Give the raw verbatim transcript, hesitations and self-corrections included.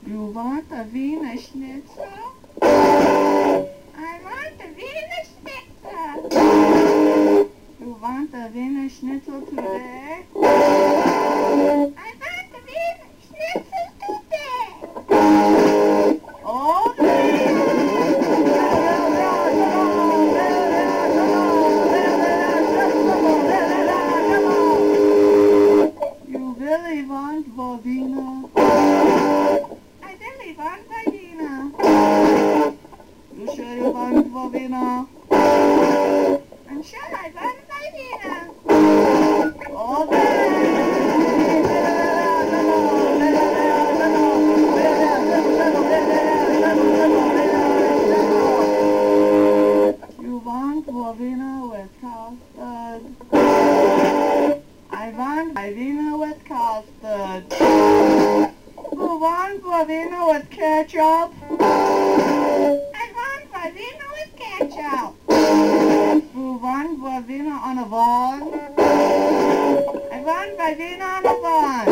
You want a Wiener Schnitzel? I want a Wiener Schnitzel. You want a Wiener Schnitzel today? I want a Wiener Schnitzel today. Oh, you really want Wiener? I really want Wiener. You sure you want Wiener? I'm sure I want Wiener. Okay. You want Wiener with custard? I want Wiener with custard. You want Wiener with ketchup? I want Wiener with ketchup. You want Wiener on a bun? I want Wiener on a bun.